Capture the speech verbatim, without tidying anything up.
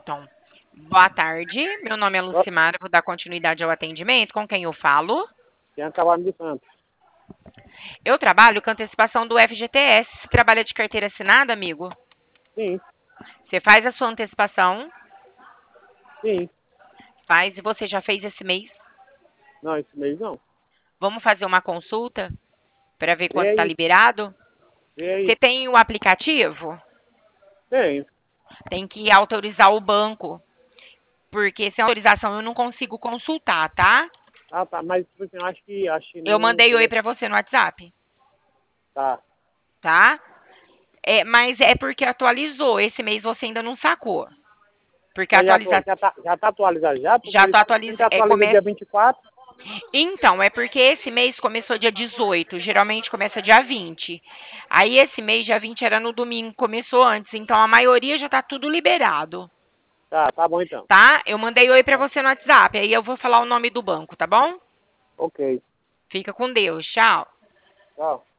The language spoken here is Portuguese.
Clinton. Boa tarde, meu nome é Boa- Lucimara, vou dar continuidade ao atendimento. Com quem eu falo? Tinha Cavalho de Santos. Eu trabalho com antecipação do F G T S. Você trabalha de carteira assinada, amigo? Sim, Você faz a sua antecipação, sim. faz e você já fez esse mês. Não, esse mês não. Vamos fazer uma consulta para ver Vê quanto está aí, liberado? vê Você aí. tem o aplicativo? Tenho. Tem que autorizar o banco, porque sem autorização eu não consigo consultar, tá? Ah, tá. Mas, tipo assim, eu acho que, acho que Eu não. mandei oi Ele é. para você no WhatsApp, Tá. tá? É, mas é porque atualizou. Esse mês você ainda não sacou. Porque a Mas já, atua- atualização já, tá, já tá atualizado já? Porque já ele tô sempre atualizando. É, atualiza come... dia vinte e quatro. Então, é porque esse mês começou dia dezoito. Geralmente começa dia vinte. Aí esse mês, dia vinte, era no domingo, começou antes. Então a maioria já tá tudo liberado. Tá, tá bom então. Tá? Eu mandei oi pra Tá. você no WhatsApp. Aí eu vou falar o nome do banco, tá bom? Ok. Fica com Deus. Tchau. Tchau.